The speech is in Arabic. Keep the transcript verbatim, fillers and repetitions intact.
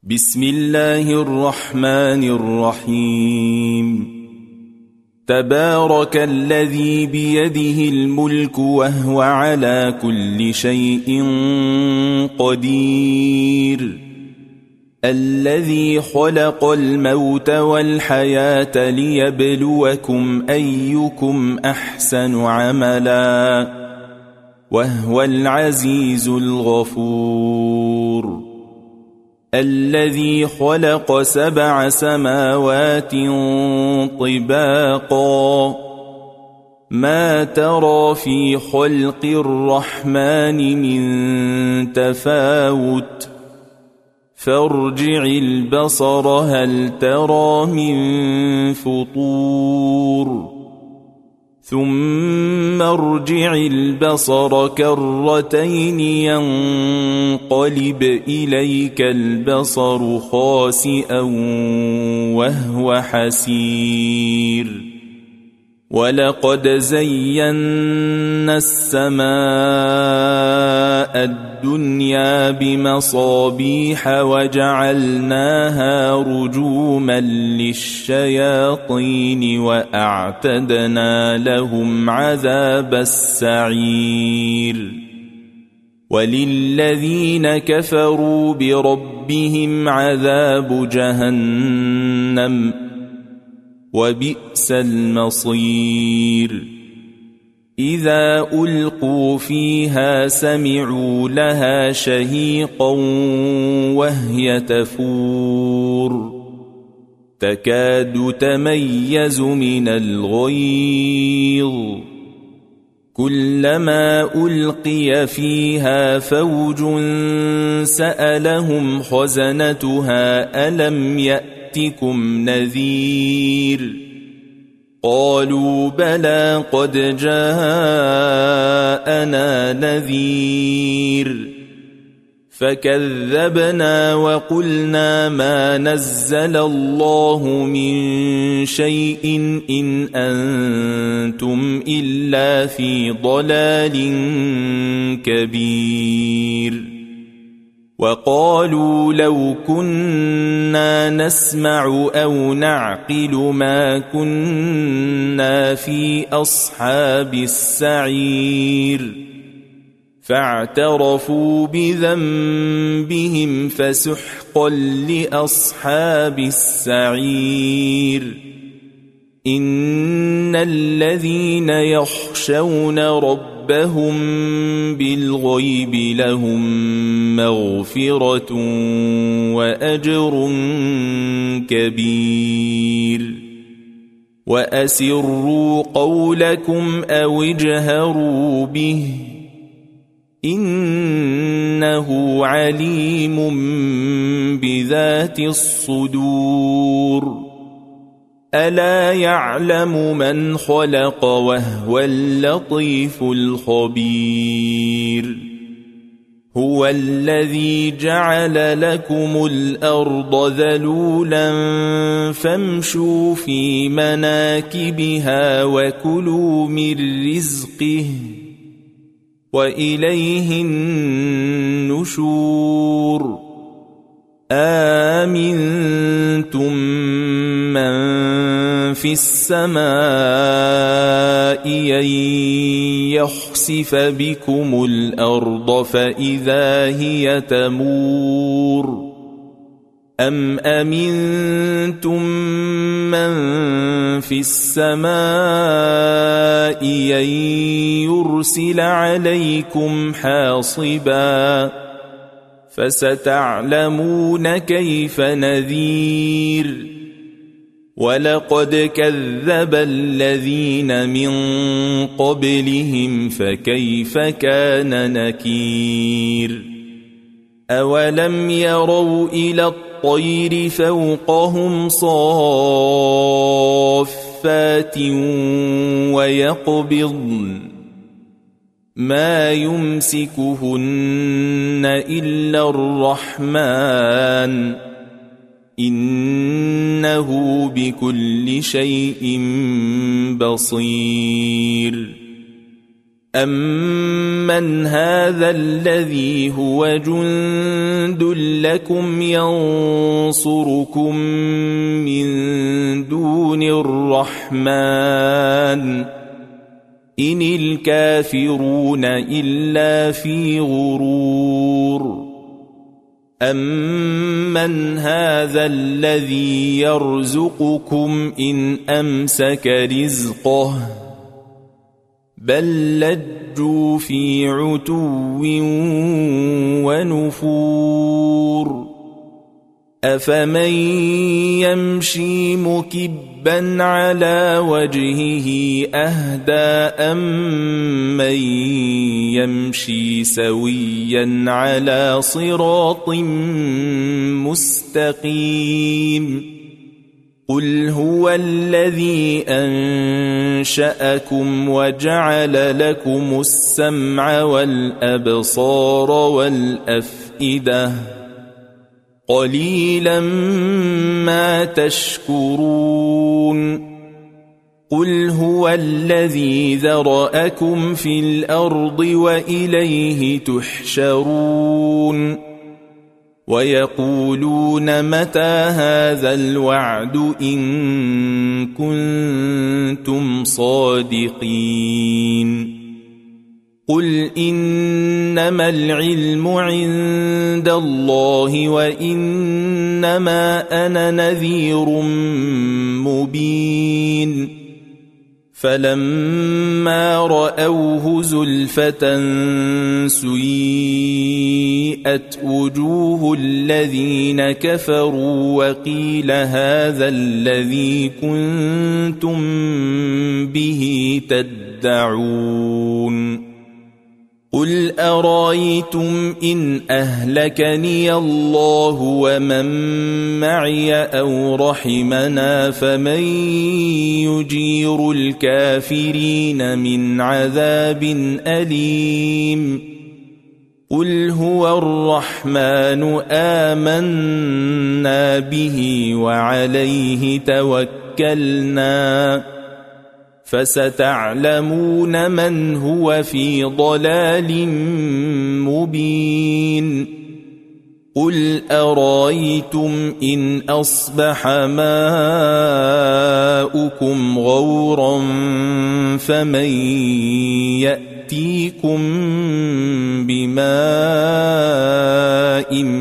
بسم الله الرحمن الرحيم. تبارك الذي بيده الملك وهو على كل شيء قدير، الذي خلق الموت والحياة ليبلوكم أيكم أحسن عملا، وهو العزيز الغفور. الذي خلق سبع سماوات طباقا، ما ترى في خلق الرحمن من تفاوت، فارجع البصر هل ترى من فطور، ثم ارجع البصر كرتين ينقلب إليك البصر خاسئا وهو حسير. ولقد زينا السماء الدنيا بمصابيح وجعلناها رجوما للشياطين وأعتدنا لهم عذاب السعير. وللذين كفروا بربهم عذاب جهنم وبئس المصير. إذا ألقوا فيها سمعوا لها شهيقا وهي تفور، تكاد تميز من الغيظ، كلما ألقي فيها فوج سألهم خزنتها ألم يأتكم نذير؟ قالوا بلى قد جاءنا نذير، فكذبنا وقلنا ما نزل الله من شيء إن أنتم إلا في ضلال كبير. وقالوا لو كنا نسمع أو نعقل ما كنا في أصحاب السعير، فاعترفوا بذنبهم فسحقا لأصحاب السعير. إن الذين يخشون ربهم بالغيب لهم مغفرة وأجر كبير. وأسروا قولكم أو اجهروا به إنه عليم بذات الصدور. ألا يعلم من خلق وهو اللطيف الخبير. هو الذي جعل لكم الأرض ذلولا فامشوا في مناكبها وكلوا من رزقه وإليه النشور. آمنتم من في السماء أن يخسف بكم الأرض فإذا هي تمور، أم أمنتم من في السماء أن يرسل عليكم حاصبا، فستعلمون كيف نذير. ولقد كذب الذين من قبلهم فكيف كان نكير. أولم يروا إلى الطير فوقهم صافات ويقبضن ما يمسكهن إلا الرحمن إنه بكل شيء بصير. أَمَّنْ هَذَا الَّذِي هُوَ جُندٌ لَكُمْ يَنصُرُكُم مِّن دُونِ الرَّحْمَنِ إِنِ الْكَافِرُونَ إِلَّا فِي غُرُورٍ أَمَّنْ هَذَا الَّذِي يَرْزُقُكُمْ إِنْ أَمْسَكَ رِزْقَهُ بَل لَّجُّوا فِي عُتُوٍّ وَنُفُورٍ أَفَمَن يَمْشِي مُكِبًّا عَلَى وَجْهِهِ أَهْدَىٰ أَمَّن يَمْشِي سَوِيًّا عَلَى صِرَاطٍ مُّسْتَقِيمٍ قُلْ هُوَ الَّذِي أَنشَأَكُمْ وَجَعَلَ لَكُمُ السَّمْعَ وَالْأَبْصَارَ وَالْأَفْئِدَةَ قَلِيلًا مَا تَشْكُرُونَ قُلْ هُوَ الَّذِي ذَرَأَكُمْ فِي الْأَرْضِ وَإِلَيْهِ تُحْشَرُونَ وَيَقُولُونَ مَتَى هَذَا الْوَعْدُ إِن كُنتُمْ صَادِقِينَ قُلْ إِنَّمَا الْعِلْمُ عِندَ اللَّهِ وَإِنَّمَا أَنَا نَذِيرٌ مُبِينٌ فَلَمَّا رَأَوْهُ زُلْفَةً سُيِّئَتْ وُجُوهُ الَّذِينَ كَفَرُوا وَقِيلَ هَذَا الَّذِي كُنتُم بِهِ تَدَّعُونَ قُلْ أَرَأَيْتُمْ إِنْ أَهْلَكَنِيَ اللَّهُ وَمَن مَّعِيَ أَوْ رَحِمَنَا فَمَن يُجِيرُ الْكَافِرِينَ مِنْ عَذَابٍ أَلِيمٍ قُلْ هُوَ الرَّحْمَنُ آمَنَّا بِهِ وَعَلَيْهِ تَوَكَّلْنَا فَسَتَعْلَمُونَ مَنْ هُوَ فِي ضَلَالٍ مُبِينٍ قُلْ أَرَأَيْتُمْ إِنْ أَصْبَحَ مَاؤُكُمْ غَوْرًا فَمَن يَأْتِيكُم بِمَاءٍ